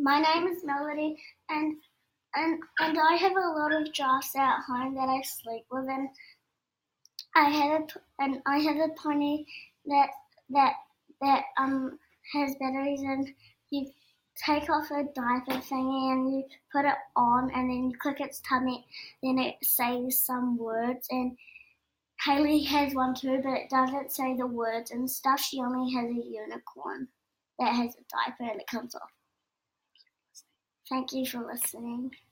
My name is Melody, and I have a lot of giraffes at home that I sleep with, and I have a pony that that that has batteries, and you take off a diaper thingy and you put it on, and then you click its tummy, then it says some words. And Haley has one too, but it doesn't say the words and stuff. She only has a unicorn that has a diaper and it comes off. Thank you for listening.